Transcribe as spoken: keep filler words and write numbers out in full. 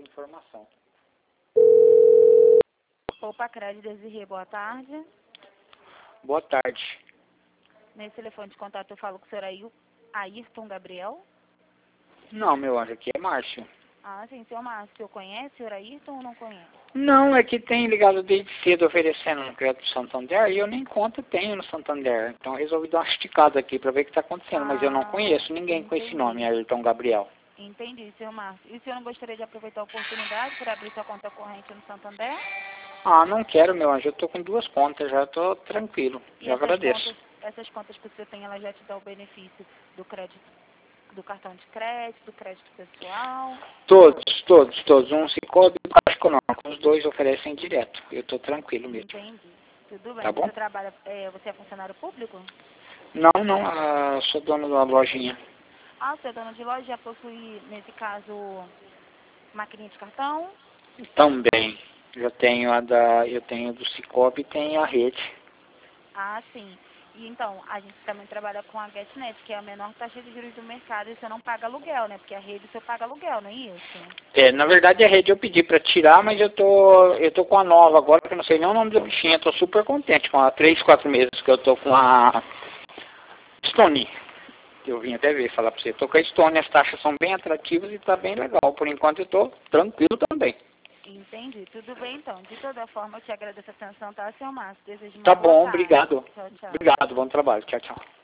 informação. Opa, Crédito Desirê, boa tarde. Boa tarde. Nesse telefone de contato eu falo com o senhor Ail- Ayrton Gabriel. Não, meu anjo, aqui é Márcio. Ah, sim, senhor Márcio, o senhor conhece o senhor Ayrton ou não conhece? Não, é que tem ligado desde cedo oferecendo no crédito Santander e eu nem conta tenho no Santander. Então eu resolvi dar uma esticada aqui para ver o que está acontecendo, mas eu não Ah, conheço ninguém com esse entendi. nome, Ayrton Gabriel. Entendi, senhor Márcio. E o senhor não gostaria de aproveitar a oportunidade para abrir sua conta corrente no Santander? Ah, não quero, meu anjo, eu tô com duas contas, já tô tranquilo, E eu essas agradeço. contas, essas contas que o senhor tem, elas já te dão o benefício do crédito, do cartão de crédito, do crédito pessoal? Todos, todos, todos, um Sicoob e um Caixa Econômica, os dois oferecem direto, eu tô tranquilo mesmo. Entendi. Tudo bem. Tá bom? Você trabalha, é, você é funcionário público? Não, não, ah, sou dono da lojinha. Ah, você é dono de loja, já possui, nesse caso, maquininha de cartão? Também, eu tenho a da, eu tenho do Sicoob e tenho a rede. Ah, sim. E então, a gente também trabalha com a GetNet, que é a menor taxa de juros do mercado, e você não paga aluguel, né? Porque a rede você paga aluguel, não é isso? É, na verdade a rede eu pedi para tirar, mas eu tô, eu tô com a nova agora, que eu não sei nem o nome da bichinha, eu tô super contente com a três, quatro meses que eu tô com a Stone. Eu vim até ver, falar para você, tô com a Stone, as taxas são bem atrativas e tá bem legal. Por enquanto eu tô tranquilo também. Entendi. Tudo bem, então. De toda forma, eu te agradeço a atenção, tá, seu Márcio? Desejo uma Tá boa bom, tarde. obrigado. Tchau, tchau. Obrigado, bom trabalho. Tchau, tchau.